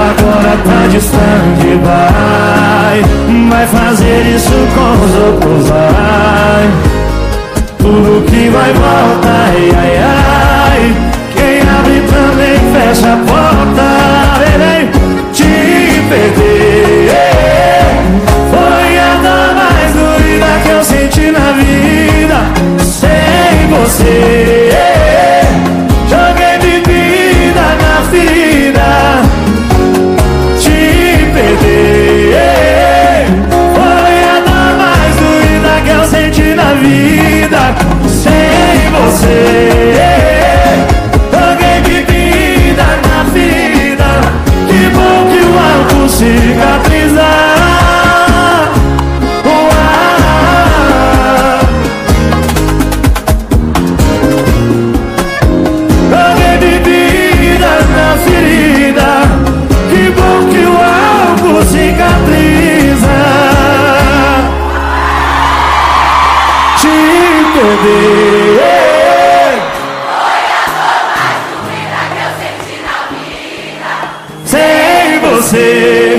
agora tá distante, vai fazer isso com os outros, vai. Tudo que vai volta, ai, ai, ai. Quem abre também fecha a porta, vem, te perder foi a dor mais doída que eu senti na vida. Sem você joguei bebida na ferida. Te perder foi a dor mais doída que eu senti na vida. Sem você joguei bebida na ferida. Que bom que o álcool cicatriza. Joguei bebida na ferida. Que bom que o álcool cicatriza. Te perder foi a dor mais doída que eu senti na vida. sem você.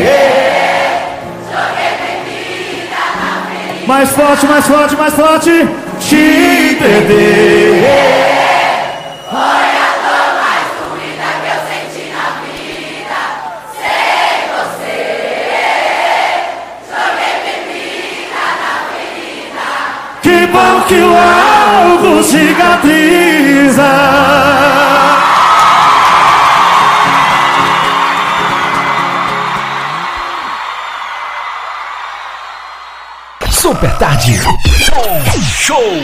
Joguei bebida na ferida. Mais forte, mais forte, mais forte. Te perder Foi a dor mais doída que eu senti na vida. Sem você joguei bebida na ferida. que bom que o álcool cicatriza. Super Tarde Show.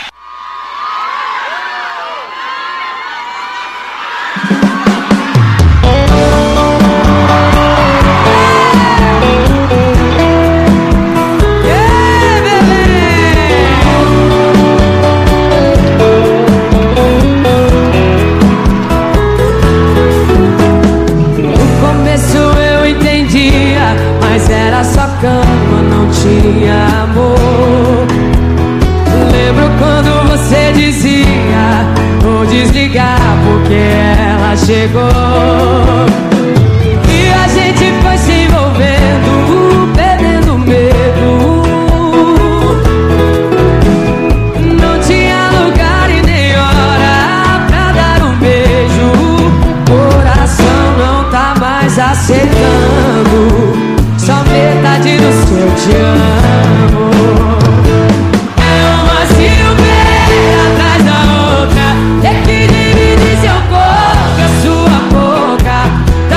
No começo eu entendia, mas era só cama, não tinha amor. Lembro quando você dizia, vou desligar porque ela chegou. E a gente foi se envolvendo, perdendo medo. Não tinha lugar e nem hora pra dar um beijo. Coração não tá mais aceitando só metade do seu te amo. É uma silveira atrás da outra, ter que dividir seu corpo, a sua boca.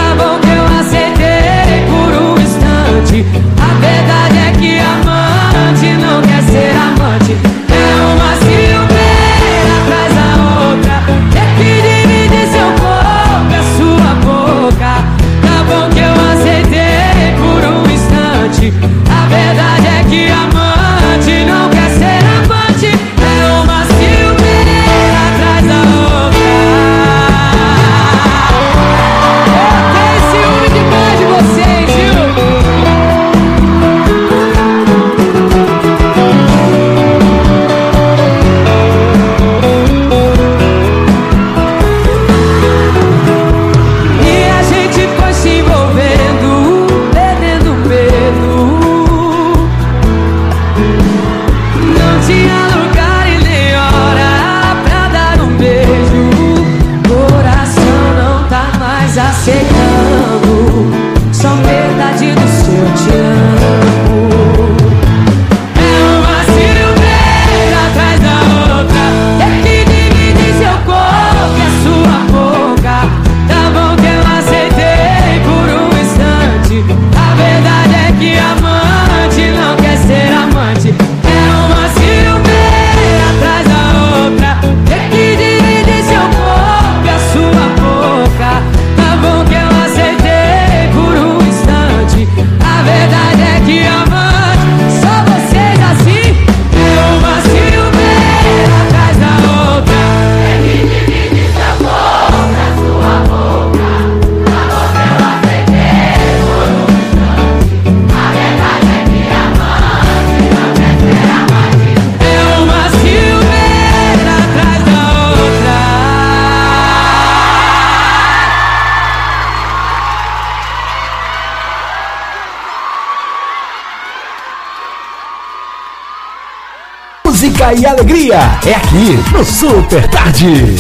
música e alegria é aqui no Super Tarde.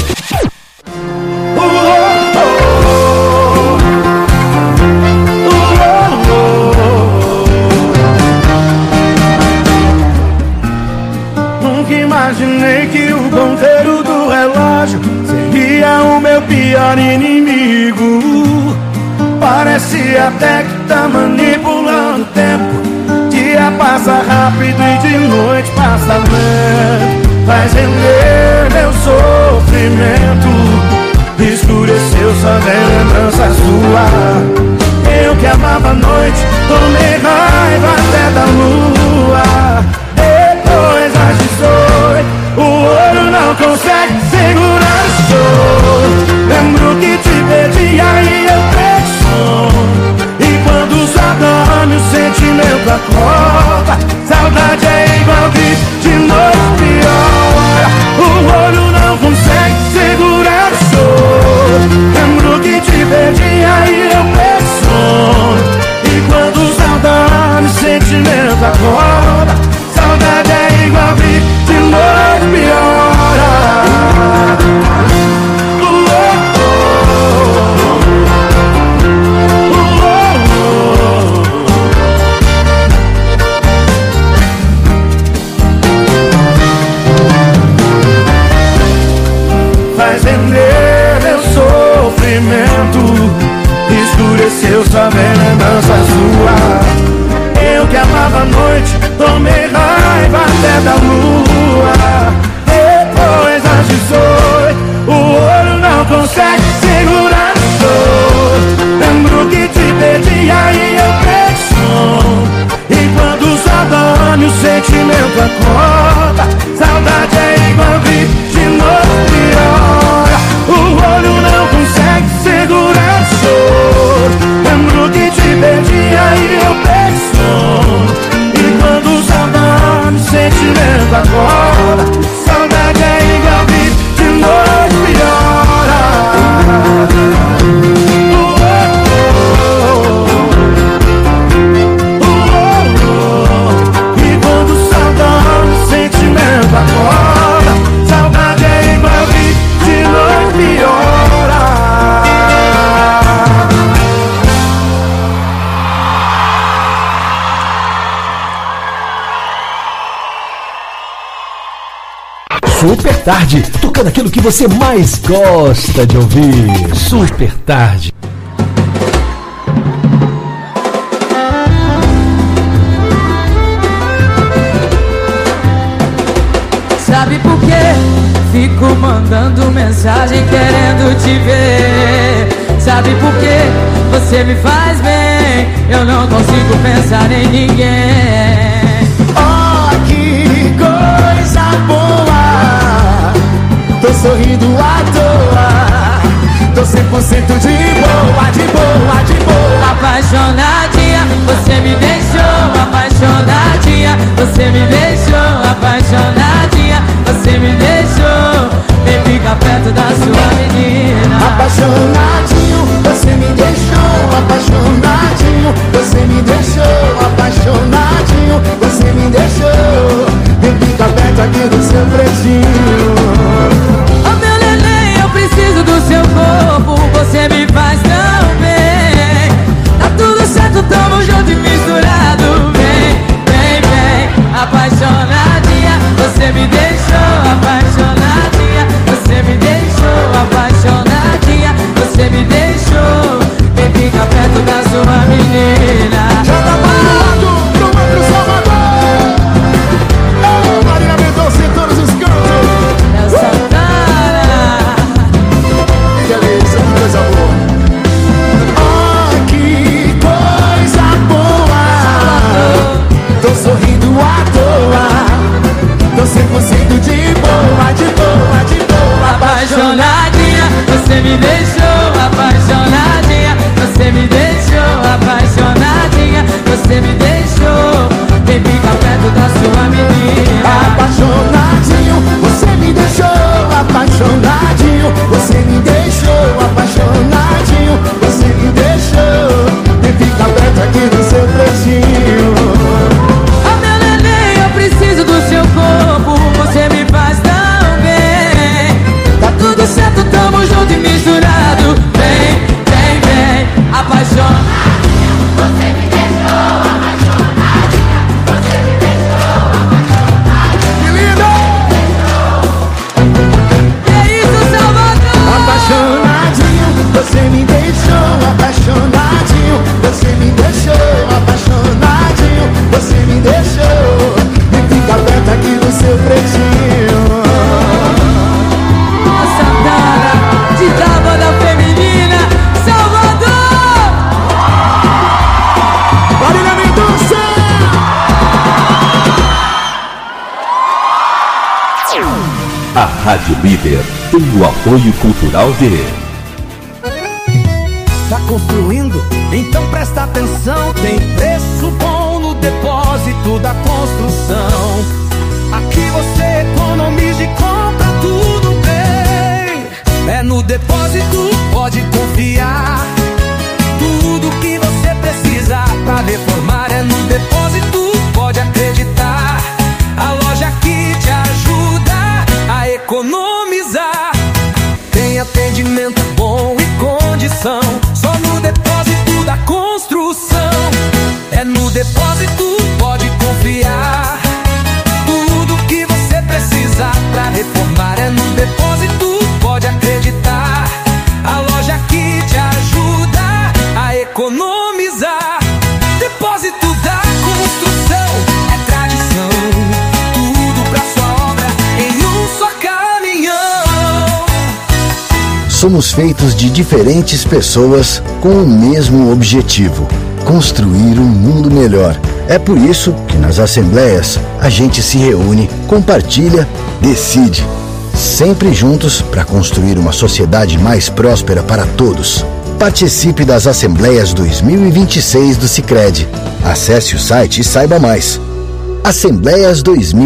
Nunca imaginei que o ponteiro do relógio seria o meu pior inimigo. Parece até que tá manipulando o tempo. Dia passa rápido e de noite passa lento. Faz render meu sofrimento. Escureceu só vem lembrança sua. Eu que amava a noite, tomei raiva até da lua. Depois às 18, o olho não consegue segurar o choro. Lembro que te perdi, aí eu perdi o som. E quando só dorme o sentimento acorda. Saudade é igual grito de noite pior. O olho não consegue segurar o choro. Lembro que te perdi, aí eu perdi o som. E quando só dorme o sentimento acorda. Saudade é igual grito de noite pior. Faz render meu sofrimento. Escureceu só vem lembrança sua. Eu que amava a noite, tomei raiva até da lua. Depois às 18, o olho não consegue segurar o choro. Lembro que te perdi, aí eu perdi o som. E quando só dorme o sentimento acorda. Saudade é igual grito de noite pior. O olho não consegue segurar o choro. Lembro que te perdi, aí eu perdi o som. E quando só dorme o sentimento acorda. Saudade é igual grito de noite pior. E quando só dorme o sentimento acorda. Saudade é igual grito de noite pior. Super Tarde, tocando aquilo que você mais gosta de ouvir. Super Tarde. Sabe por quê? Fico mandando mensagem querendo te ver. Sabe por quê? Você me faz bem. Eu não consigo pensar em ninguém. Oh, que coisa boa. Tô sorrindo à toa. Tô 100% de boa, de boa, de boa. Apaixonadinha, você me deixou. Apaixonadinha, você me deixou. Apaixonadinha, você me deixou. Vem ficar perto da sua menina. Apaixonadinho, você me deixou. Apaixonadinho, você me deixou. Apaixonadinho, você me deixou. Vem ficar perto aqui do seu pretinho. Oh meu neném, eu preciso do seu corpo. Você me faz tão bem. Tá tudo certo, tamo junto e misturado. Vem, vem, vem. Apaixonadinha, você me deixou. Apaixonadinha, você me deixou. Apaixonadinha, você me deixou. Vem ficar perto da sua menina. Já tá parado, não vai pro Salvador. Oh, Marina Mendonça em todos os cantos. É Santana. Que delícia, que coisa boa. Oh, que coisa boa. Tô sorrindo à toa. Tô 100% de boa, de boa, de boa. Apaixonadinha, você me deixou. Apaixonadinha, você me deixou. Apaixonadinha, você me deixou. Vem ficar perto da sua menina. Apaixonadinho, você me deixou. Apaixonadinho, você me deixou. Apaixonadinho, você me deixou. Vem ficar perto aqui do seu pretinho. Oh meu neném, eu preciso do seu corpo. A Rádio Líder tem o apoio cultural de... Tá construindo? Então presta atenção. Tem preço bom no depósito da construção. Aqui você economiza e compra tudo bem. É no depósito, pode confiar. Tudo que você precisa pra reformar é no depósito, pode acreditar. A loja que te ajuda a economizar. Tem atendimento bom e condição. Só no depósito da construção. É no depósito, pode confiar. Tudo que você precisa pra reformar é no depósito, pode acreditar. A loja que te ajuda a economizar. Depósito da construção é tradição. Tudo pra sua obra em um só caminhão. Somos feitos de diferentes pessoas com o mesmo objetivo: construir um mundo melhor. É por isso que nas assembleias a gente se reúne, compartilha, decide. Sempre juntos para construir uma sociedade mais próspera para todos. Participe das Assembleias 2026 do Sicredi. Acesse o site e saiba mais. Assembleias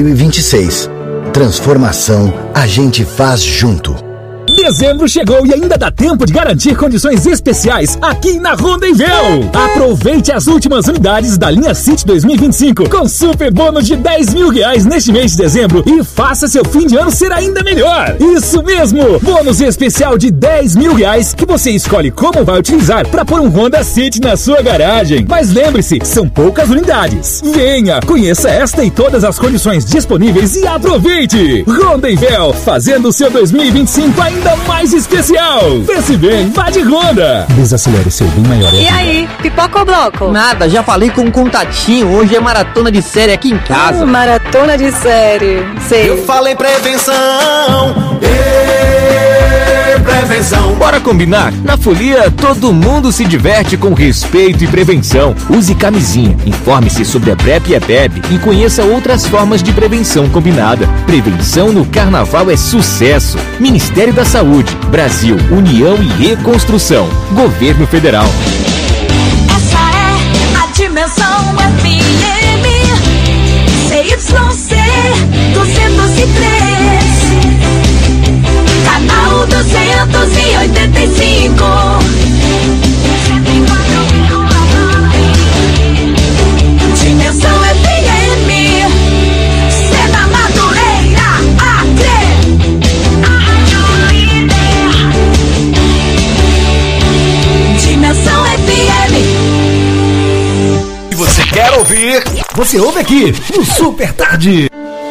2026. Transformação a gente faz junto. Dezembro chegou e ainda dá tempo de garantir condições especiais aqui na Rondenvel. Aproveite as últimas unidades da linha City 2025 com super bônus de R$10 mil neste mês de dezembro e faça seu fim de ano ser ainda melhor. Isso mesmo, bônus especial de R$10 mil que você escolhe como vai utilizar para pôr um Honda City na sua garagem. Mas lembre-se, são poucas unidades. Venha, conheça esta e todas as condições disponíveis e aproveite. Rondenvel, fazendo o seu 2025 ainda mais especial. Pense bem, vá de Honda. Desacelere seu bem maior. E aí, pipoca ou bloco? Nada, já falei com um contatinho. Hoje é maratona de série aqui em casa. Maratona de série. Sei. Eu falei prevenção. Prevenção. Bora combinar? Na Folia, todo mundo se diverte com respeito e prevenção. Use camisinha, informe-se sobre a PrEP e a PEP e conheça outras formas de prevenção combinada. Prevenção no Carnaval é sucesso. Ministério da Saúde, Brasil, União e Reconstrução. Governo Federal. Essa é a Dimensão FM CYC 203, canal 285. Dimensão FM, Seda Madureira, Acre. Dimensão FM. E você quer ouvir? Você ouve aqui no Super Tarde.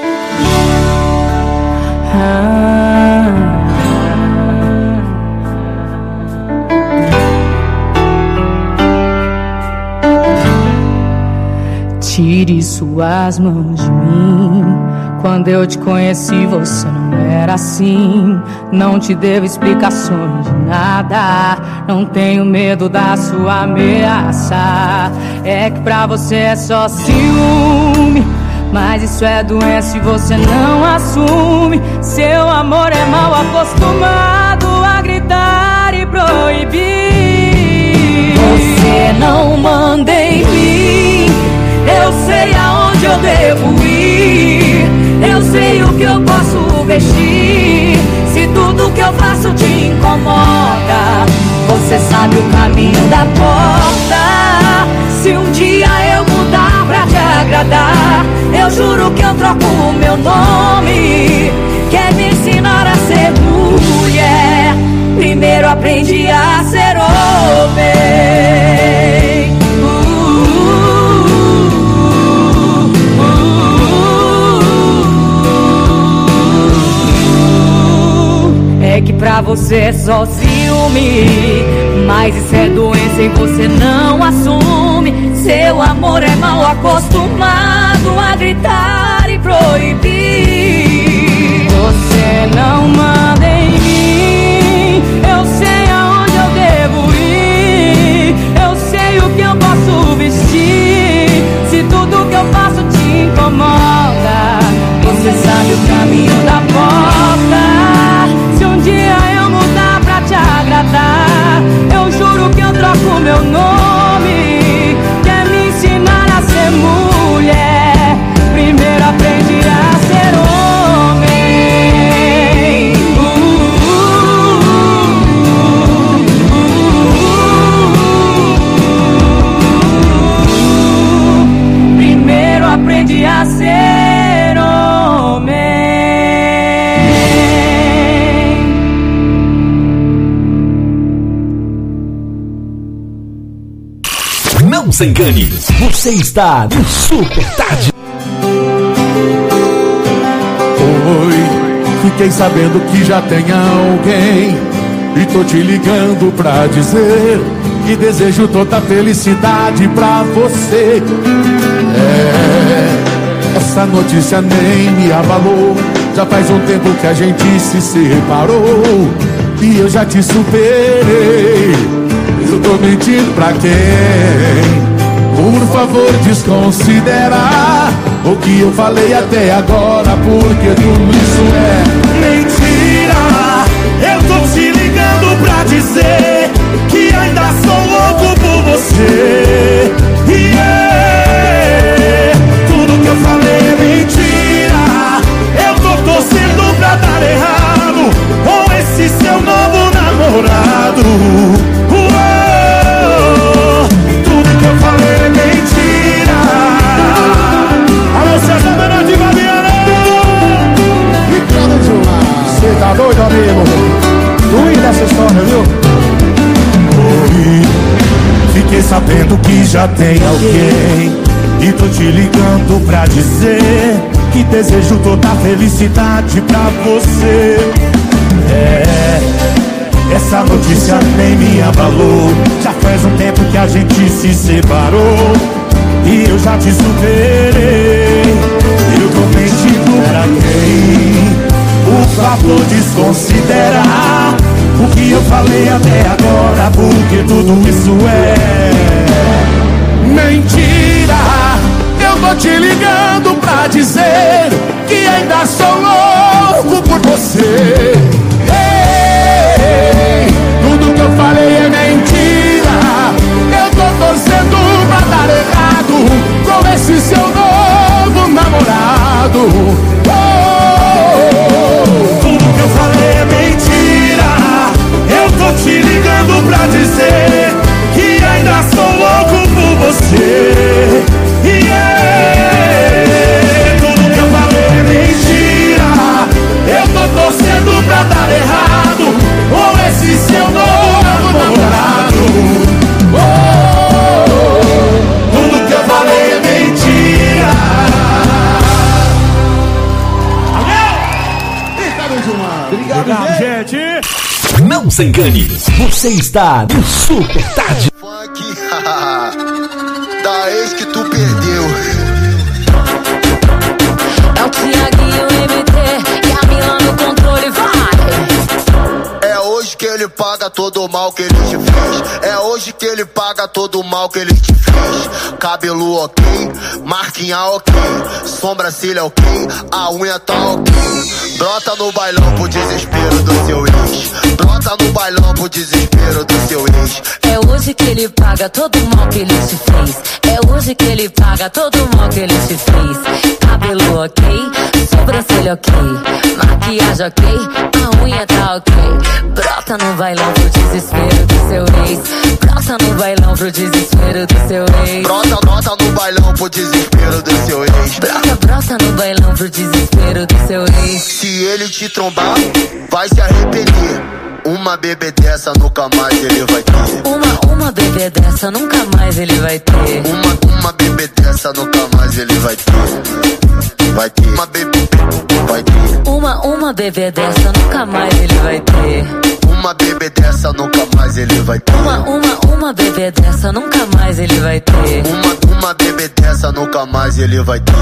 Tire suas mãos de mim. Quando eu te conheci você não era assim. Não te devo explicações de nada. Não tenho medo da sua ameaça. É que pra você é só ciúme, mas isso é doença e você não assume. Seu amor é mal acostumado a gritar e proibir. Você não manda em mim. Eu sei aonde eu devo ir. Eu sei o que eu posso vestir. Se tudo que eu faço te incomoda, você sabe o caminho da porta. Se um dia eu mudar pra te agradar, eu juro que eu troco o meu nome. Quer me ensinar a ser mulher? Primeiro aprendi a ser homem. É que pra você é só ciúme, mas isso é doença e você não assume. Seu amor é mal acostumado a gritar e proibir. Você não manda em mim. Eu sei aonde eu devo ir. Eu sei o que eu posso vestir. Se tudo que eu faço te incomoda, você sabe o caminho da se engane, você está no Super Tarde. Oi, fiquei sabendo que já tem alguém e tô te ligando pra dizer que desejo toda felicidade pra você. Essa notícia nem me abalou. Já faz um tempo que a gente se separou e eu já te superei. Eu tô mentindo pra quem? Por favor, desconsidera o que eu falei até agora, porque tudo isso é mentira. Eu tô te ligando pra dizer que ainda sou louco por você. Tudo que eu falei é mentira. Eu tô torcendo pra dar errado com esse seu novo namorado. Tudo que eu falei é mentira. Alô, César Menor de Babiana. Ricardo Gilmar. Cê tá doido, amigo? Ruim dessa história, viu? Fiquei sabendo que já tem alguém e tô te ligando pra dizer que desejo toda a felicidade pra você. Essa notícia nem me abalou. Já faz um tempo que a gente se separou e eu já te superei. Eu tô mentindo pra quem? Por favor, desconsidera o que eu falei até agora, porque tudo isso é mentira. Eu tô te ligando pra dizer que ainda sou louco por você. Tudo que eu falei é mentira. Eu tô torcendo pra dar errado com esse seu novo namorado. Tudo que eu falei é mentira. Eu tô te ligando pra dizer que ainda sou louco por você. Tudo que eu falei é mentira. Eu tô torcendo pra dar errado com esse seu novo namorado. Tudo que eu falei é mentira. Obrigado, gente. Não se engane, você está no Super Tarde. Funk, da ex que tu perdeu. É o Thiaguinho MT e a Mila no controle, vai! É hoje que ele paga todo o mal que ele te fez. É hoje que ele paga todo o mal que ele te fez. Cabelo ok, marquinha ok, sobrancelha ok, a unha tá ok. Brota no bailão pro desespero do seu ex. Brota no bailão pro desespero do seu ex. É hoje que ele paga todo o mal que ele te fez. É hoje que ele paga todo o mal que ele te fez. Cabelo ok, sobrancelha ok, maquiagem ok, a unha tá ok. Brota no bailão pro desespero do seu ex. Brota no bailão pro desespero do seu ex. Brota no bailão pro desespero do seu ex. Brota no bailão pro desespero do seu ex. Se ele te trombar, vai se arrepender. Uma bebê dessa nunca mais ele vai ter. Uma bebê dessa nunca mais ele vai ter. Uma bebê dessa nunca mais ele vai ter. Vai ter. Uma bebê vai ter. Uma bebê dessa nunca mais ele vai ter. Uma bebê dessa nunca mais ele vai ter. Uma bebê dessa nunca mais ele vai ter. Uma bebê dessa nunca mais ele vai ter.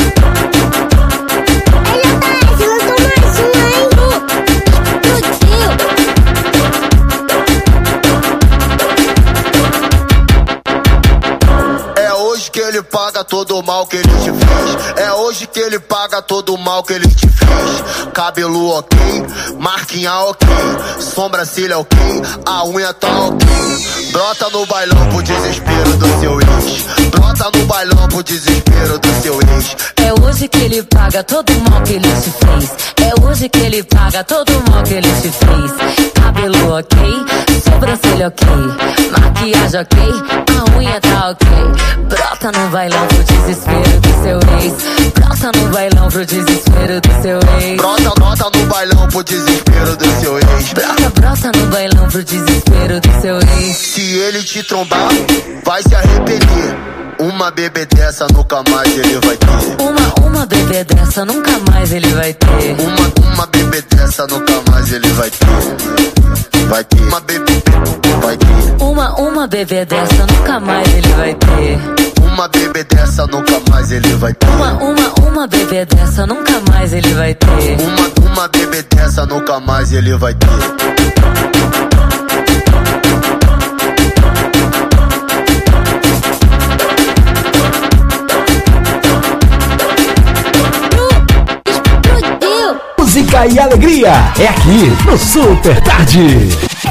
É hoje que ele paga todo o mal que ele te fez. É hoje que ele paga todo o mal que ele te fez. Cabelo ok, marquinha ok, sobrancelha ok, a unha tá ok. Brota no bailão pro desespero do seu ex. Brota no bailão pro desespero do seu ex. É hoje que ele paga todo o mal que ele te fez. É hoje que ele paga todo o mal que ele te fez. cabelo ok, sobrancelha ok, maquiagem ok, a unha tá ok. Brota no bailão pro desespero do seu ex. Brota no bailão pro desespero do seu ex. Brota no bailão pro desespero do seu ex. Brota no bailão pro desespero do seu ex. Se ele te trombar, vai se arrepender. Uma bebê dessa nunca mais ele vai ter. Uma bebê dessa nunca mais ele vai ter. Uma bebê dessa nunca mais ele vai ter. Vai ter. Uma bebê vai ter. Uma bebê dessa nunca mais ele vai ter. Uma bebê dessa nunca mais ele vai ter. Uma bebê dessa nunca mais ele vai ter. Uma bebê dessa nunca mais ele vai ter. Música e alegria é aqui no Super Tarde.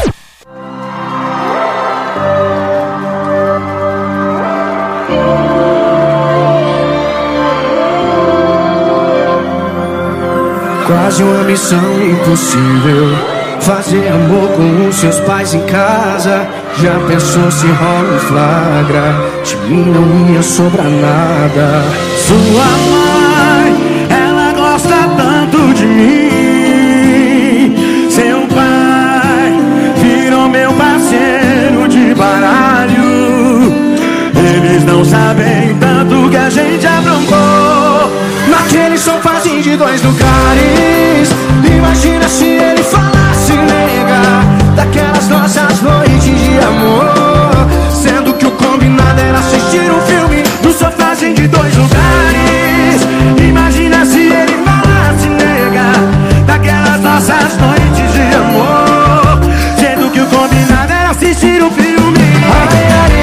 Quase uma missão impossível, fazer amor com os seus pais em casa. Já pensou se rola um flagra? De mim não ia sobrar nada. Sua mãe, ela gosta tanto de mim. Seu pai virou meu parceiro de baralho. Eles não sabem tanto que a gente aprontou naquele sofazinho de 2 lugares. Imagina se ele falasse, nega, daquelas nossas noites de amor, sendo que o combinado era assistir um filme no sofazinho de 2 lugares. Imagina se ele falasse, nega, daquelas nossas noites de amor, sendo que o combinado era assistir um filme. Ai, ai,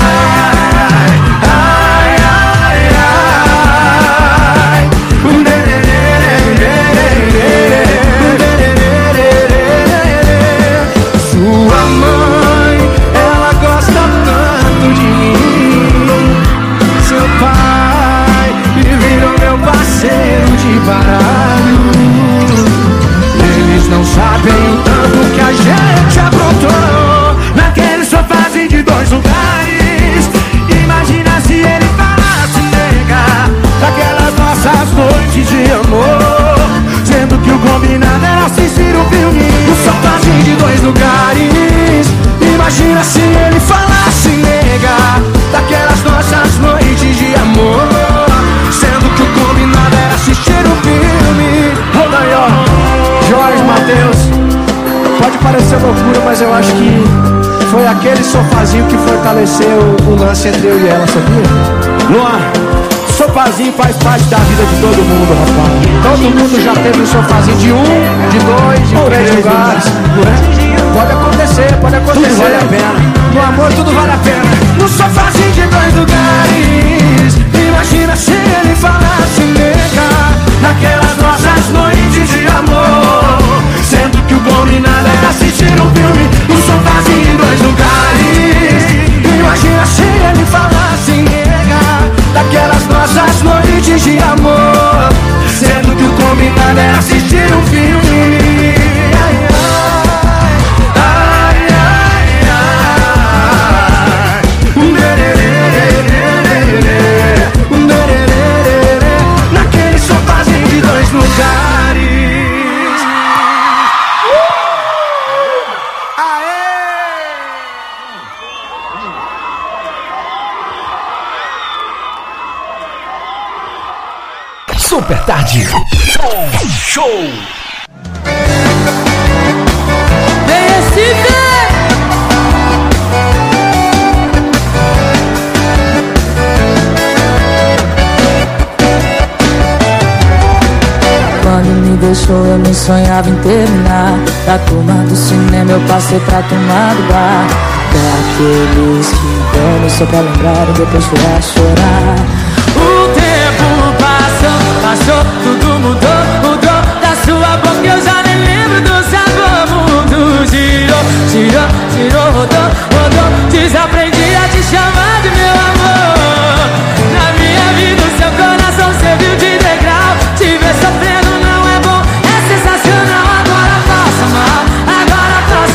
de baralho. Eles não sabem o tanto que a gente aprontou naquele sofazinho de 2 lugares. Imagina se ele falasse, nega, daquelas nossas noites de amor, sendo que o combinado era assistir um filme no sofazinho de 2 lugares. Imagina se ele falasse, nega, daquelas nossas noites de amor, sendo que o combinado era assistir um filme. Roda aí, ó, Jorge Mateus. Pode parecer loucura, mas eu acho que foi aquele sofazinho que fortaleceu o lance entre eu e ela, sabia? Luan, sofazinho faz parte da vida de todo mundo, rapaz. Todo mundo já teve um sofazinho de 1, de 2, de 3 lugares. Pode acontecer, pode acontecer. Tudo vale a pena. No amor tudo vale a pena. No sofazinho de 2 lugares. Imagina se ele falasse, nega, naquelas nossas noites de amor, sendo que o combinado era assistir um filme no sofazinho de 2 lugares. Imagina se ele falasse, nega, daquelas nossas noites de amor, sendo que o combinado era assistir um filme. Ai, ai, ai, ai, naquele sofazinho de 2 lugares. Super Tarde Show. Quando me deixou eu nem sonhava em terminar. Da turma do cinema eu passei pra turma do bar. Daqueles que enganam só pra lembrar e depois chorar, chorar. O tempo passou, tudo mudou da sua boca eu já nem lembro do sabor. Mundo girou, rodou. Desaprendi a te chamar de meu amor. Na minha vida o seu coração serviu de degrau. Te ver sofrendo não é bom, é sensacional. Agora passa mal, agora passa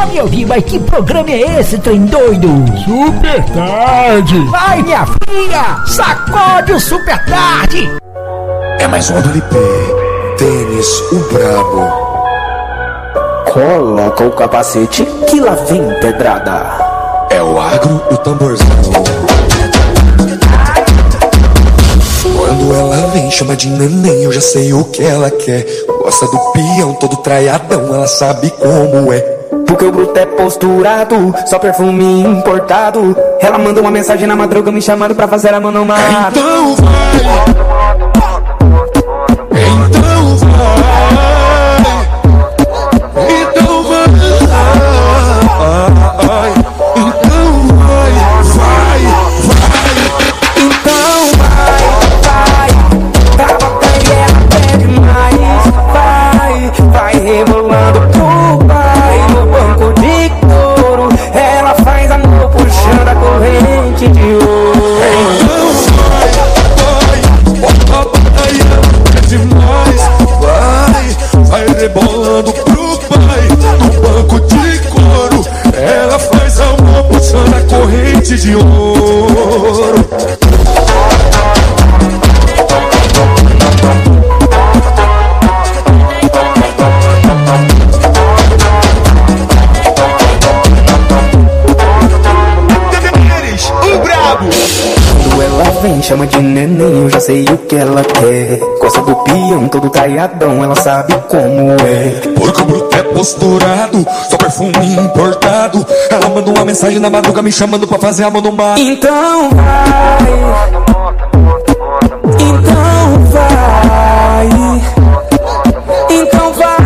me ouvir, mas que programa é esse, trem doido? Super Tarde. Vai, minha filha, sacode o Super Tarde. É mais um do LP, Denis, o brabo. Coloca o capacete que lá vem pedrada. É o agro, o tamborzão. Quando ela vem, chama de neném, eu já sei o que ela quer. Gosta do peão, todo traiadão, ela sabe como é. Porque o bruto é posturado, só perfume importado. Ela manda uma mensagem na madruga me chamando pra fazer a mão no mar. Então vai, então vai, então vai, então vai, vai, então vai, pra botar e ela pede mais. Vai rebolando pro pai no banco de couro. Ela faz amor puxando a corrente de ouro. Vai rebolando pro pai no banco de couro. Ela faz amor puxando a corrente de ouro. O brabo. Quando ela vem, chama de neném, eu já sei o que ela quer. Gosta do peão, todo traiadão, ela sabe como é. Porque o bruto é posturado, só perfume importado. Ela manda uma mensagem na madruga me chamando pra fazer a mão no mar. Então vai, então vai, então vai,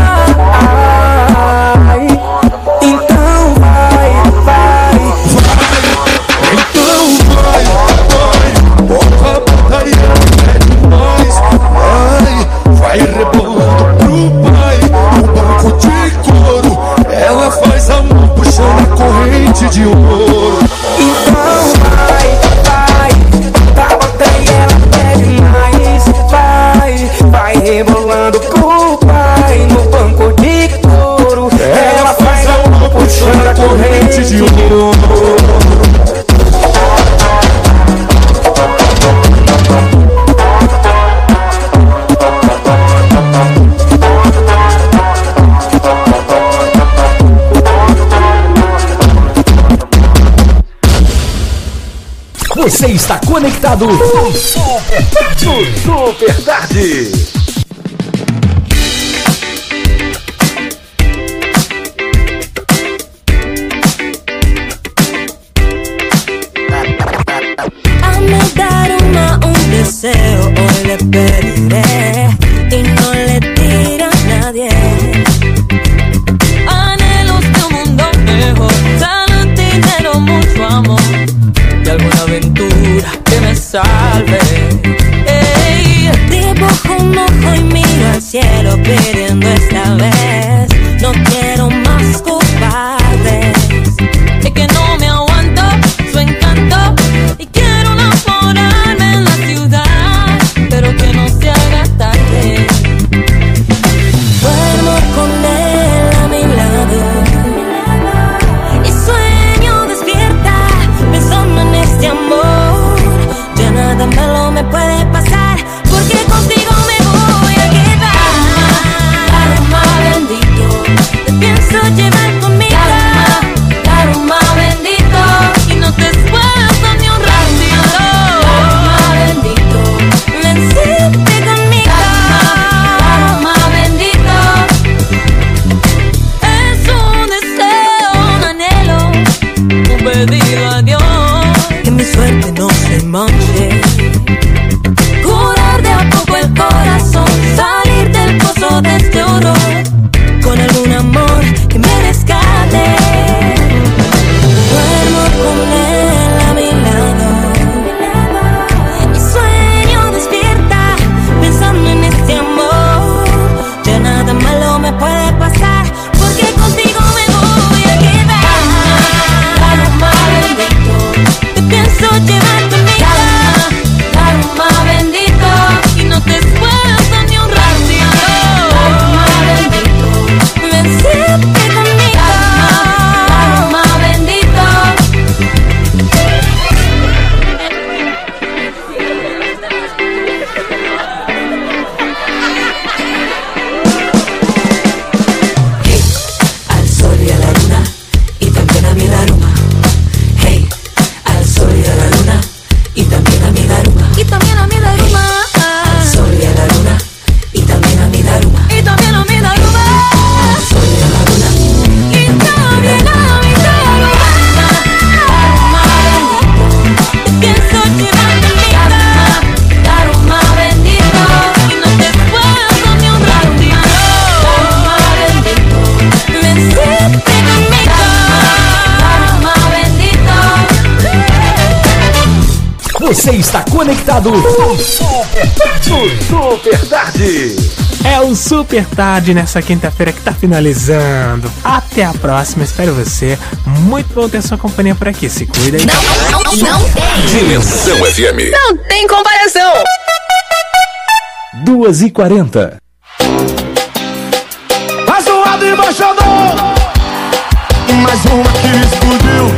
então vai, vai, então vai, bota a putaria, pede mais. Vai rebolando pro pai no banco de couro. Ela faz amor puxando a corrente de ouro. então vai, pra botar e ela pede mais. Vai rebolando pro pai no banco de couro. Ela faz amor puxando a corrente de ouro. Você está conectado no Super Tarde. A me dar un deseo, hoy le pediré y no le tira a nadie. Anhelos de un mundo mejor, salud, dinero, mucho amor y alguna aventura que me salve. Dibujo un Você está conectado no Super Tarde. É o Super Tarde nessa quinta-feira que tá finalizando. Até a próxima, espero você. Muito bom ter sua companhia por aqui. Se cuida aí. Não tem. Dimensão FM. Não tem comparação. 2h40. Mais um lado embaixador. Mais uma que explodiu.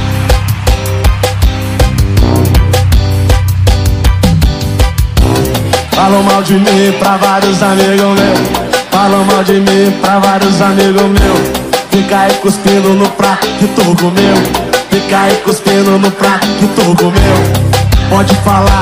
Falam mal de mim pra vários amigos meus. Falam mal de mim pra vários amigos meus. Fica aí cuspindo no prato que tu comeu. Fica aí cuspindo no prato que tu comeu. Pode falar,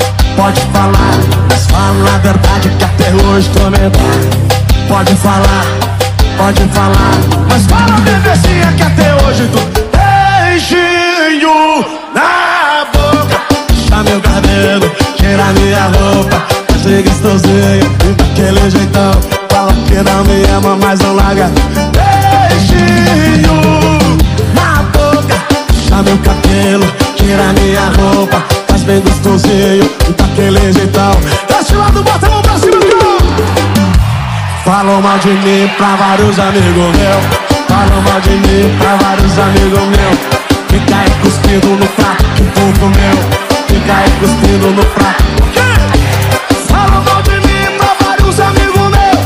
mas fala a verdade que até hoje tô medado. Pode falar, mas fala a bebezinha que até hoje tu beijinho na boca. Puxa meu cabelo, tira minha roupa. Achei gostosinho, e daquele jeitão. Fala que não me ama, mas não larga. Beijinho na boca. Puxa meu cabelo, tira minha roupa. Faz bem gostosinho, e daquele jeitão. Desse lado, bota a mão pra cima, então. Falam mal de mim pra vários amigos meus. Falam mal de mim pra vários amigos meus. Fica aí cuspindo no prato que tu comeu. Fica aí cuspindo no prato. Falam mal de mim pra vários amigos meus.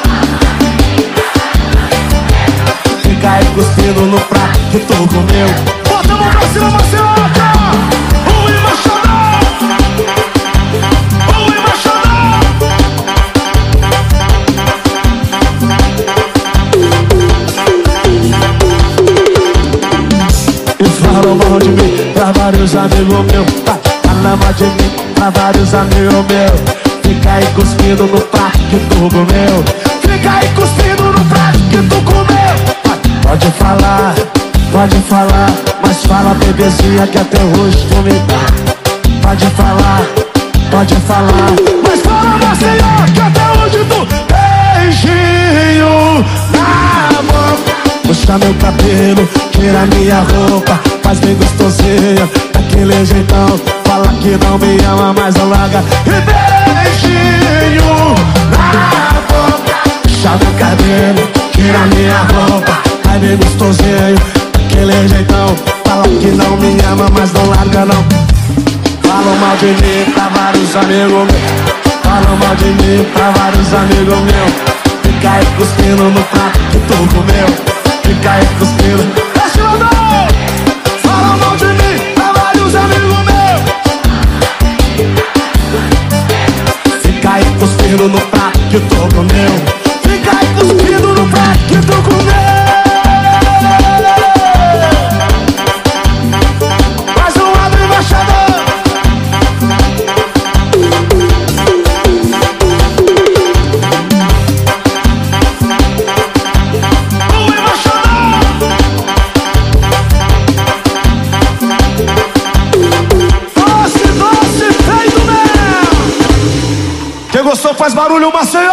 Fica aí cuspindo no prato que tu comeu. Bota a mão pra cima, Marcelo. O embaixador. O embaixador. E falam mal de mim pra vários amigos meus. Falam mal de mim pra vários amigos meus. Fica aí cuspindo no prato que tu comeu. Fica aí cuspindo no prato que tu comeu. Pode falar, mas fala bebezinha que até hoje tu me dá. Pode falar, mas fala Maceió que até hoje tu beijinho na boca. Puxa meu cabelo, tira minha roupa. Faz bem gostosinha, daquele jeitão. Fala que não me ama, mas não larga. E beijinho na boca. Puxa meu cabelo, tira minha roupa. Faz bem gostosinho, daquele jeitão. Fala que não me ama, mas não larga não. Falam mal de mim pra vários amigos meus. Falam mal de mim pra vários amigos meus. Fica aí cuspindo no prato que tu comeu. Fica aí cuspindo. Deixa eu dar. Falam mal de mim pra vários amigos meus. Fica aí cuspindo no prato que tu comeu. Fica aí cuspindo no prato que tu comeu. Mais um lado embaixador. Quem gostou faz barulho, Maceió!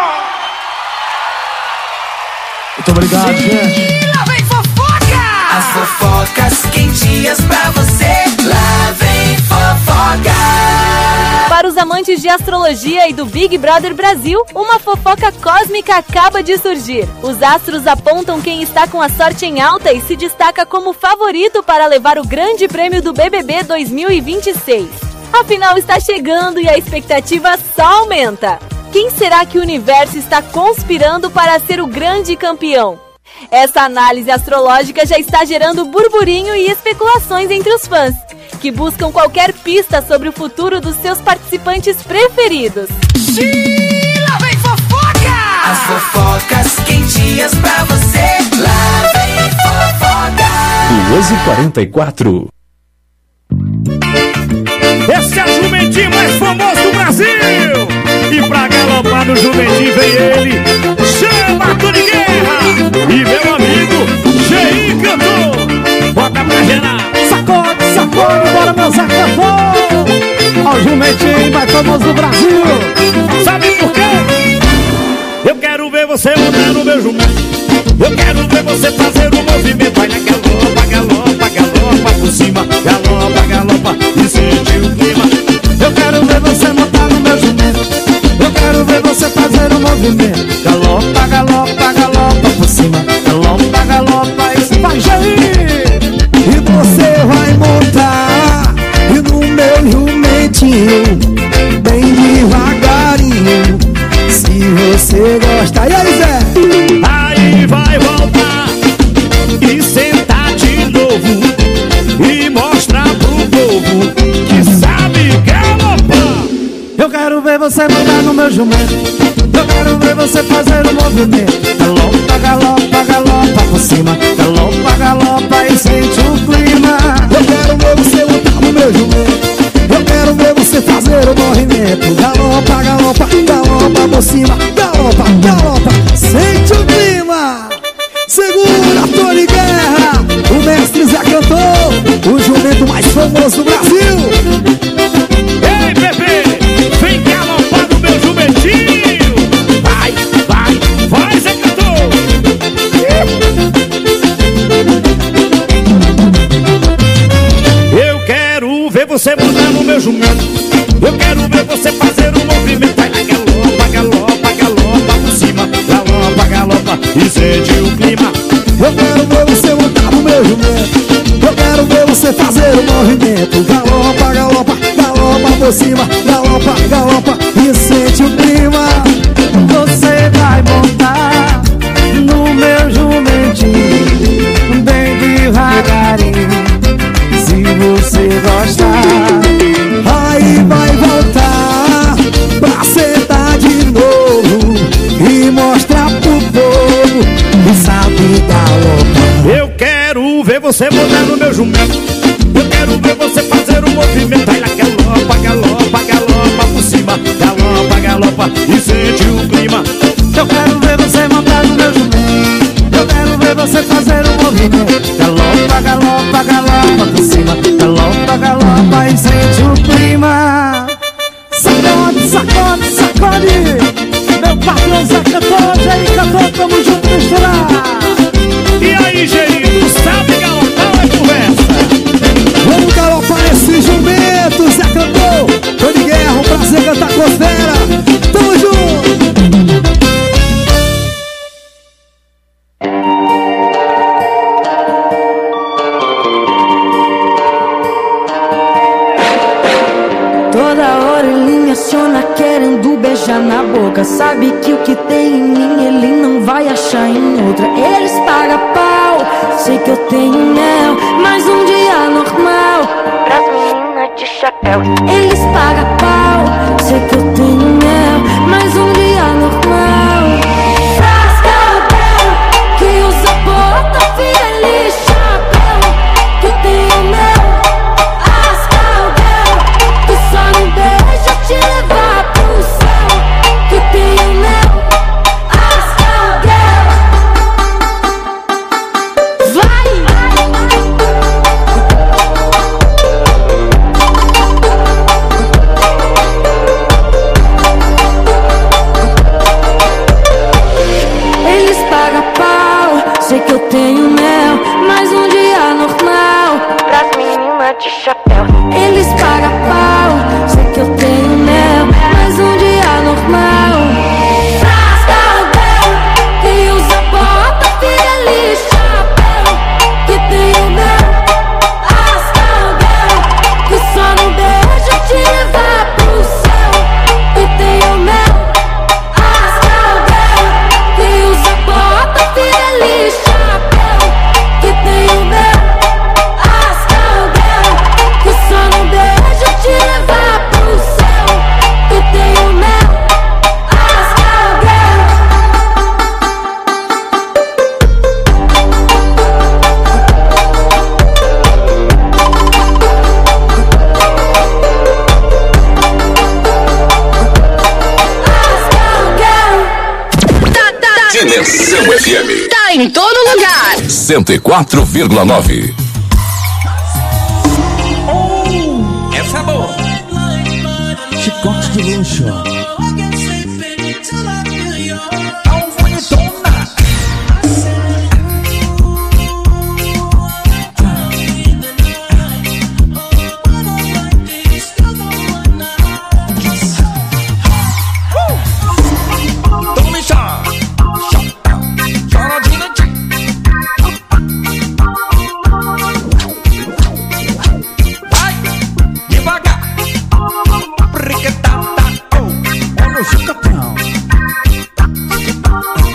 Muito obrigado, gente. Lá vem fofoca! As fofocas quentinhas pra você. Lá vem fofoca! Para os amantes de astrologia e do Big Brother Brasil, uma fofoca cósmica acaba de surgir. Os astros apontam quem está com a sorte em alta e se destaca como favorito para levar o grande prêmio do BBB 2026. A final está chegando e a expectativa só aumenta. Quem será que o universo está conspirando para ser o grande campeão? Essa análise astrológica já está gerando burburinho e especulações entre os fãs, que buscam qualquer pista sobre o futuro dos seus participantes preferidos. Lá vem fofoca! As fofocas quentinhas pra você. Lá vem fofoca! 2h44. Esse é o jumentinho mais famoso do Brasil. E pra galopar no jumentinho vem ele, chama Tony Guerra. E meu amigo, Gei cantor. Bota pra gerar. Sacode, sacode, bora meu sacafão. Ó o jumentinho mais famoso do Brasil. Sabe por quê? Eu quero ver você montar no meu jumento. Eu quero ver você fazer um movimento. Vai na galopa, galopa, galopa por cima. Galopa, galopa e sente o jumento. Eu quero ver você fazer o movimento. Galopa, galopa, galopa por cima. Galopa, galopa e sente o clima. Eu quero ver você montar no meu jumento. Eu quero ver você fazer o movimento. Galopa, galopa, galopa por cima. Galopa, galopa, sente o clima. Segura, Tony Guerra. O mestre Zé Cantor, o jumento mais famoso do Brasil. Ei, bebê, vem galopar no meu jumentinho. Vai, vai, vai, Zé Cantor. Eu quero ver você montar no meu jumento. Eu quero ver você fazer um movimento. Vai lá, galopa, galopa, galopa por cima. Galopa, galopa e sente o clima. Eu quero ver você montar no meu jumento. Eu quero ver você fazer o movimento. Galopa, galopa, galopa por cima. Galopa, galopa e sente o clima. Você vai montar no meu jumentinho, bem devagarinho. Se você gostar, aí vai voltar pra sentar de novo e mostrar pro povo que sabe galopar. Eu quero ver você montar no meu jumento. Eu quero ver você fazer um movimento. Vai lá, galopa, galopa, galopa por cima. Galopa, galopa e sente o clima. Eu quero ver você montar no meu jumento. Eu quero ver você fazer um movimento. Galopa, galopa, galopa por cima. Galopa, galopa e sente o clima. Sacode, sacode, sacode. Meu patrão Zé Cantor, Jair Cantor, tamo junto misturar. E aí, Jair, sabe galopar ou é conversa? Vamos galopar esse jumento, Zé Cantor. Tony Guerra, um prazer cantar com os fera. Tamo junto. Toda hora ele me aciona querendo beijar na boca. Sabe que o que tem em mim ele não vai achar em outra. Eles pagam pau, sei que eu tenho mel, mas um dia normal pras meninas de chapéu. Eles pagam pau, sei que eu tenho mel, mas um dia normal pras cabel que usa bota, feliz chapéu. Que eu tenho mel, as cabel que só não deixa te levar pro céu. Que eu tenho mel, as cabel. Vai! Eles pagam pau, sei que eu tenho mel, mas um dia normal pras meninas de chapéu. Eles pagam pau, sei que eu tenho mel, mas um dia normal pras cabel que usa bota, feliz chapéu. Que tenho mel, as cabel que só não deixa te levar pro céu. Que tenho mel, as cabel que usa bota, feliz chapéu. Que tenho mel, as cabel que só não deixa te levar pro céu. Que tenho mel, as cabel. Dimensão FM Tá em todo lugar. 104,9. Essa é boa. Chicote de luxo. Tome chá. Choradinha. Vai, devagar. Priquetata, oh. Olha o chicotão.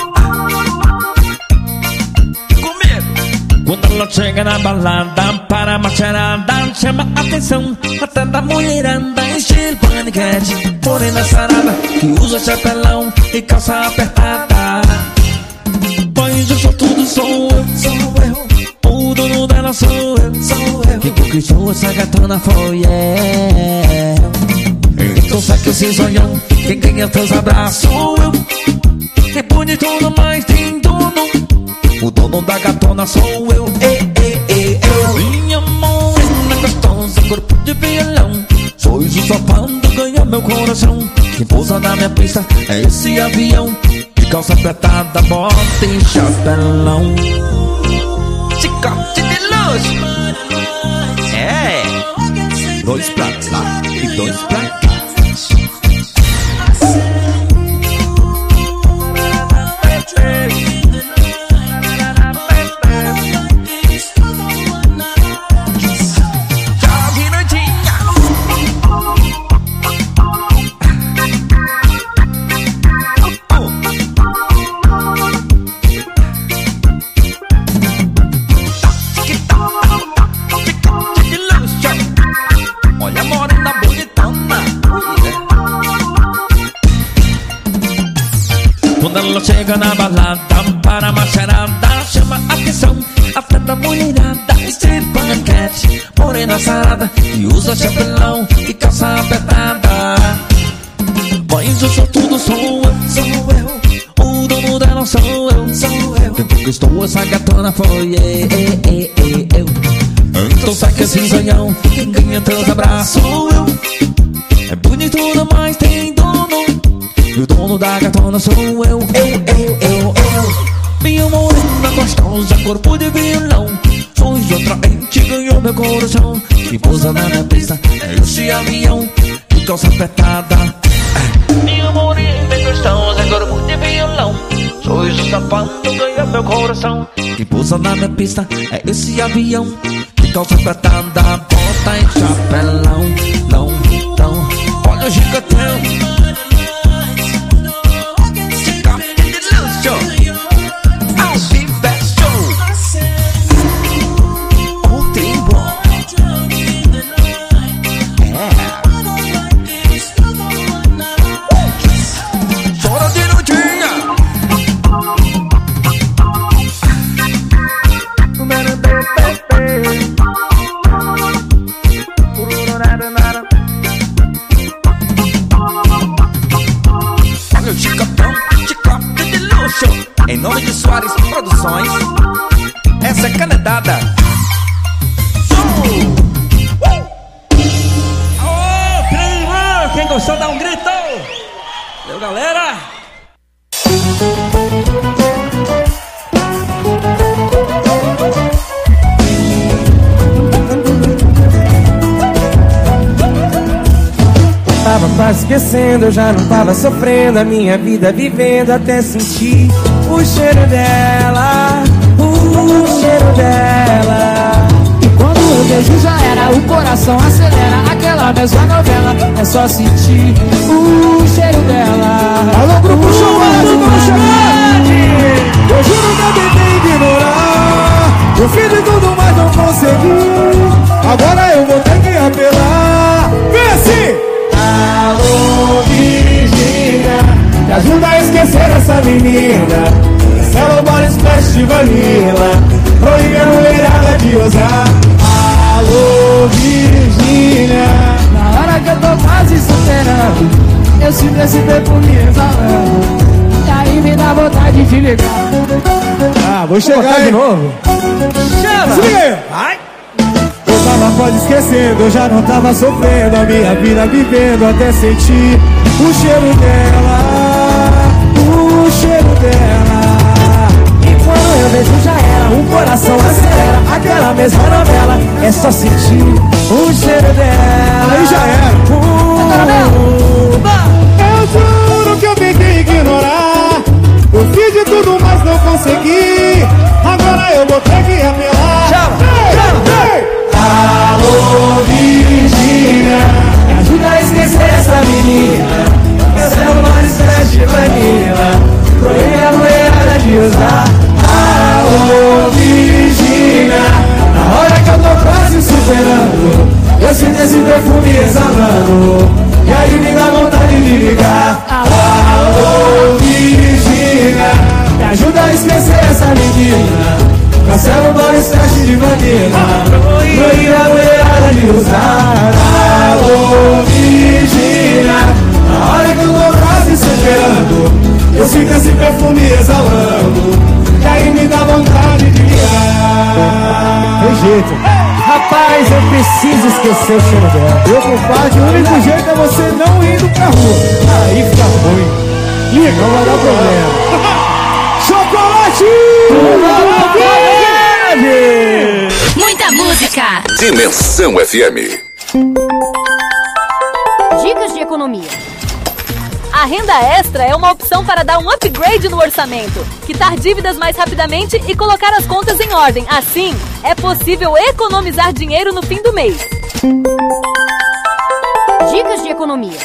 Quando ela chega na balada, para para macharada, chama a atenção até da mulherada, estilo paniquete. Morena sarada, que usa chapelão e calça apertada. Pois eu sou tudo, sou eu. O dono dela sou eu. Quem conquistou essa gatona foi eu. Então saque esse sonhão, quem ganha teus abraços sou eu. Quem bonito no mais tem dono, o dono da gatona sou eu. Minha morena gostosa, corpo de violão, sois o sapando, ganha meu coração. Quem pousa na minha pista é esse avião, de calça apertada, bota e chapelão. Chicote de luxo. É 2 pra lá e 2 pra cá. Quando ela chega na balada, para a macharada, chama a atenção até da mulherada, estilo paniquete. Morena sarada, que usa chapelão e calça apertada. Mas eu sou tudo, sou eu. O dono dela sou eu. Quem conquistou essa gatona foi eu. Então saque esse sonhão, quem ganha teus abraços sou eu. É bonito demais, tem dono, e o dono da gatona sou eu. Minha morena gostosa, corpo de violão, sois atraente, ganhou meu coração. Quem pousa na minha pista é esse avião, de calça apertada. Minha morena gostosa, corpo de violão, sois o sapato, ganhou meu coração. Quem pousa na minha pista é esse avião, de calça apertada, bota e chapelão. Não, olha o gigantão. Em nome de Soares Produções, essa é canedada. Aô, primo! Quem gostou dá um grito! Valeu, galera! Tava quase esquecendo, eu já não tava sofrendo, a minha vida vivendo até sentir o cheiro dela, o cheiro dela. E quando eu vejo já era, o coração acelera, aquela mesma novela, é só sentir o cheiro dela. Alô, grupo Chocolate, grupo Chocolate! Eu juro que eu tentei ignorar, eu fiz de tudo, mas não consegui. Agora eu vou ter que apelar. Vem assim! Alô, Virgínia, me ajuda a esquecer essa menina. Celebora Splash de vanilla, proíbe a mulherada de usar. Alô, Virgínia, na hora que eu tô quase superando, eu sinto esse perfume exalando, e aí me dá vontade de ligar. Vou chegar de novo. Chama! Se liga aí! Vai! Eu tava quase esquecendo, eu já não tava sofrendo, a minha vida vivendo até sentir o cheiro dela, o cheiro dela. E quando eu vejo já era, o coração acelera, aquela mesma novela, é só sentir o cheiro dela. Aí já era. Eu juro que eu tentei ignorar, eu fiz de tudo, mas não consegui. Agora eu vou ter que apelar. Chama! Alô, Virgínia, me ajuda a esquecer essa menina. Celebora Splash de vanilla, proíbe a mulherada de usar. Alô, Virgínia, na hora que eu tô quase Eu sinto esse perfume exalando, e aí me dá vontade de ligar. Alô, Virgínia, me ajuda a esquecer essa menina. Cancela o Boris teste de vanilla, proíra a mulherada de usar. Alô, Virgínia, na hora que eu tô quase esperando, eu sinto esse perfume exalando, e aí me dá vontade de ligar. Tem jeito. Rapaz, eu preciso esquecer o cheiro dela. Eu, compadre, o único jeito é você não indo pra rua. Aí fica ruim. Ih, não vai dar problema. Chocolate! Muita música. Dimensão FM. Dicas de economia. A renda extra é uma opção para dar um upgrade no orçamento, quitar dívidas mais rapidamente e colocar as contas em ordem. Assim, é possível economizar dinheiro no fim do mês. Dicas de economia.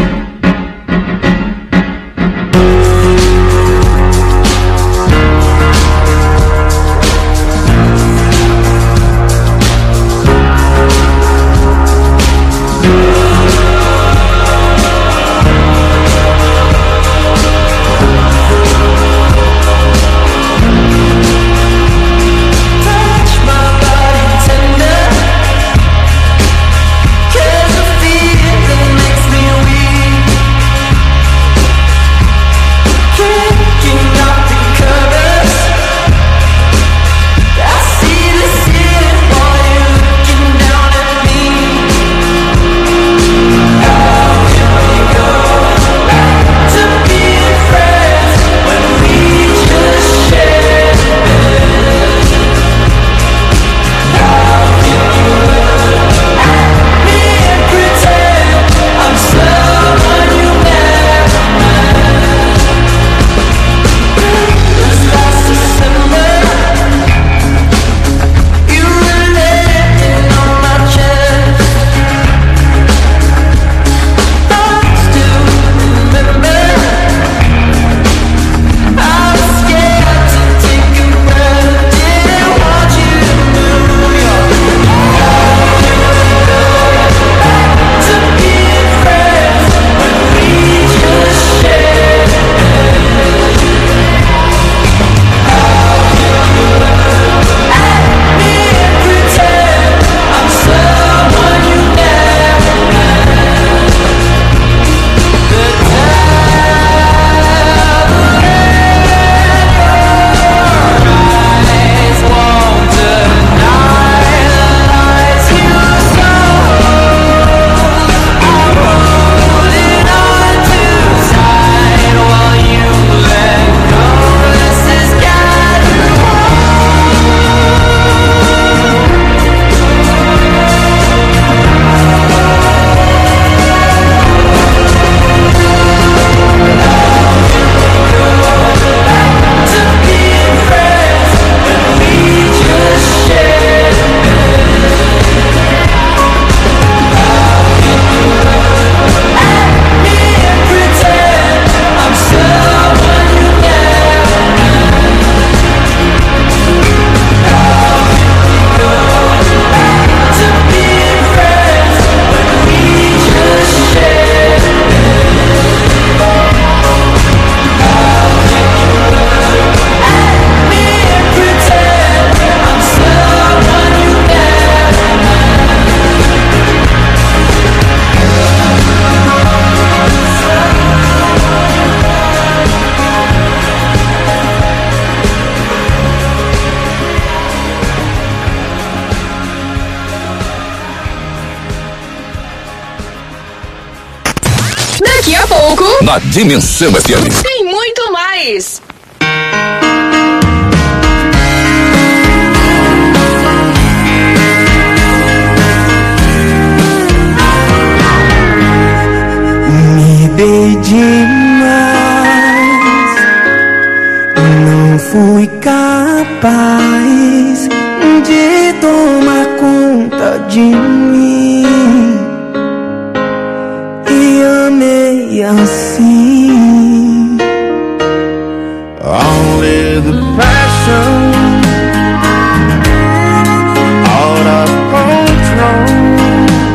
Daqui a pouco, na Dimensão FM. Tem muito mais. Me dei demais, não fui capaz de tomar conta de mim e amei assim. Only the passion out of control.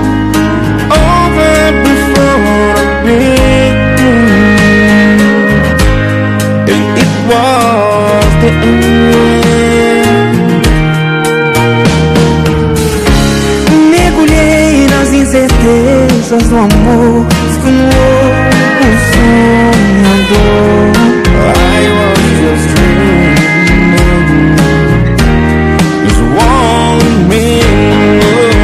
certezas do amor, fui um louco sonhador. I was just dreaming, just one minute.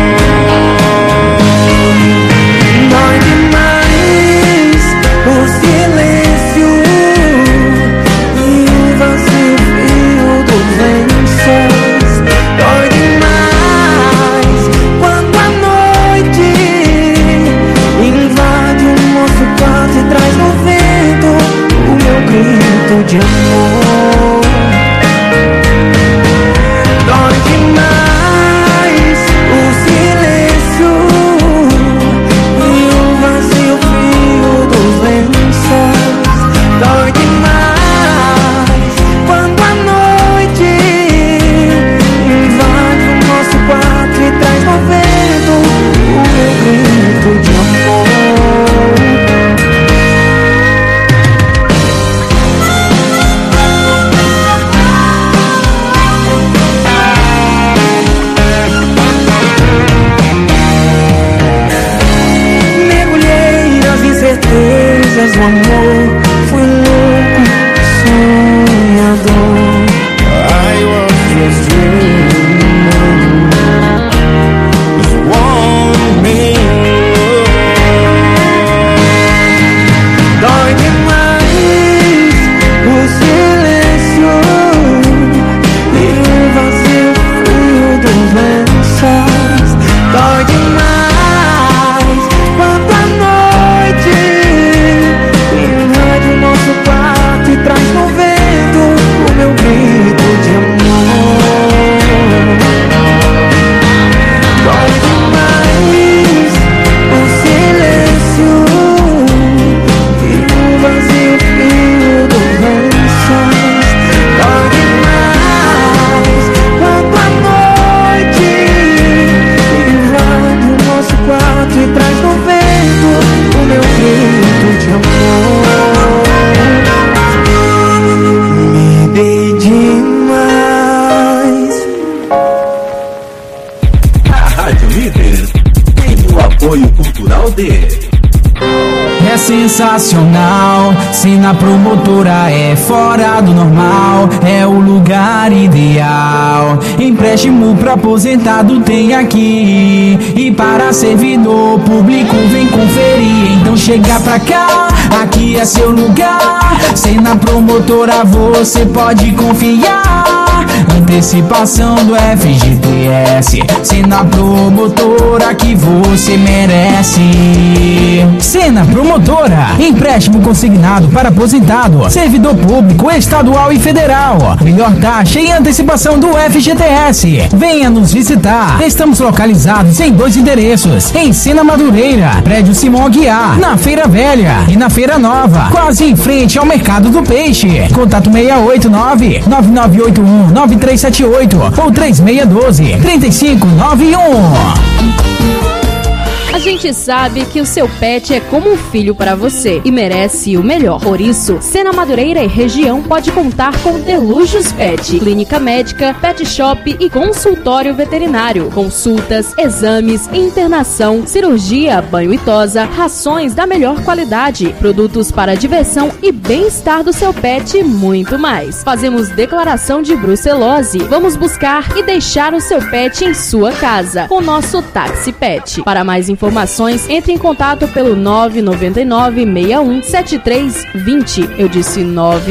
Dói demais o silêncio e o vazio frio dos lençóis. Dói demais quando a noite invade o nosso quarto e traz no vento o meu grito de amor. Dói demais o silêncio e o vazio frio dos lençóis. Dói demais quando a noite invade o nosso quarto e traz no vento o meu grito de amor. Mergulhei nas incertezas do amor, fui louco sonhador. I was just dreaming, just one minute. Dói demais o silêncio e o vazio frio dos lençóis. Dói demais quando a noite invade o nosso quarto e traz no vento o meu grito de amor. Dói demais o silêncio e o vazio frio dos lençóis. Dói demais quando a noite invade o nosso quarto e traz no vento o meu grito de amor. Me dei demais. A Rádio Líder tem o apoio cultural de... É sensacional, Sena Promotora é fora do normal, é o lugar ideal. Empréstimo pra aposentado tem aqui, e para servidor público vem conferir. Então chega pra cá, aqui é seu lugar. Sena Promotora você pode confiar. Antecipação do FGTS, Sena Promotora que você merece. Sena Promotora, empréstimo consignado para aposentado, servidor público estadual e federal. Melhor taxa e antecipação do FGTS. Venha nos visitar. Estamos localizados em 2 endereços: em Sena Madureira, prédio Simão Aguiar, na Feira Velha, e na Feira Nova, quase em frente ao Mercado do Peixe. Contato 689-9981-9378 ou 3612-3591. A gente sabe que o seu pet é como um filho para você e merece o melhor. Por isso, Sena Madureira e região pode contar com Delujos Pet, clínica médica, pet shop e consultório veterinário. Consultas, exames, internação, cirurgia, banho e tosa, rações da melhor qualidade, produtos para diversão e bem-estar do seu pet e muito mais. Fazemos declaração de brucelose. Vamos buscar e deixar o seu pet em sua casa com nosso táxi pet. Para mais informações, entre em contato pelo 999-617320. Eu disse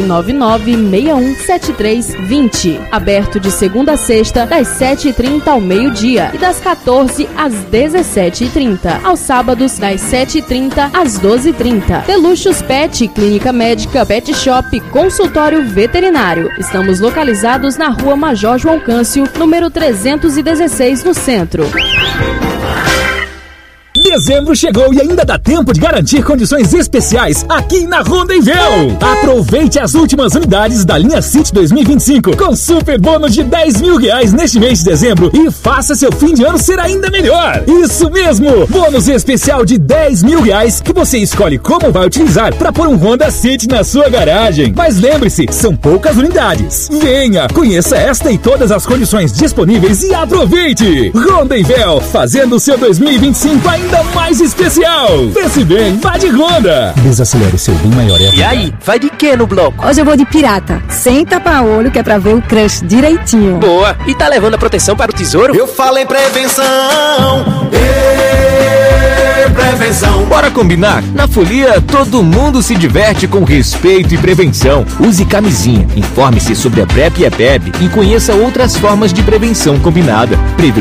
999-617320. Aberto de segunda a sexta, das 7h30 ao meio-dia e das 14 às 17h30. Aos sábados, das 7h30 às 12h30. Deluxos Pet, clínica médica, pet shop, consultório veterinário. Estamos localizados na Rua Major João Câncio, número 316, no centro. Dezembro chegou e ainda dá tempo de garantir condições especiais aqui na Rondenvel. Aproveite as últimas unidades da linha City 2025 com super bônus de R$10.000 neste mês de dezembro e faça seu fim de ano ser ainda melhor. Isso mesmo, bônus especial de R$10.000 que você escolhe como vai utilizar para pôr um Honda City na sua garagem. Mas lembre-se, são poucas unidades. Venha, conheça esta e todas as condições disponíveis e aproveite. Rondenvel, fazendo o seu 2025 ainda ainda mais especial. Pense bem, vá de Honda. Desacelere seu bem maior. E aí, vai de que no bloco? Hoje eu vou de pirata, sem tapa-olho, que é pra ver o crush direitinho. Boa, e tá levando a proteção para o tesouro? Eu falo em prevenção. Prevenção. Bora combinar? Na Folia, todo mundo se diverte com respeito e prevenção. Use camisinha, informe-se sobre a PrEP e EPEB e conheça outras formas de prevenção combinada.